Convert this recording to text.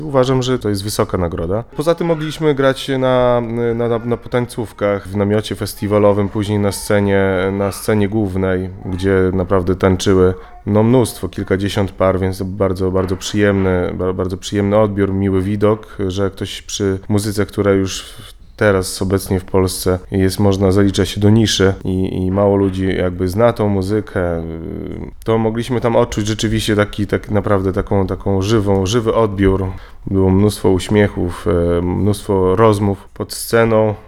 Uważam, że to jest wysoka nagroda. Poza tym mogliśmy grać na potańcówkach, w namiocie festiwalowym, później na scenie głównej, gdzie naprawdę tańczyły mnóstwo, kilkadziesiąt par, więc to bardzo bardzo przyjemny odbiór, miły widok, że ktoś przy muzyce, która już teraz obecnie w Polsce można zaliczać się do niszy i mało ludzi jakby zna tą muzykę, to mogliśmy tam odczuć rzeczywiście tak naprawdę taką żywy odbiór. Było mnóstwo uśmiechów, mnóstwo rozmów pod sceną.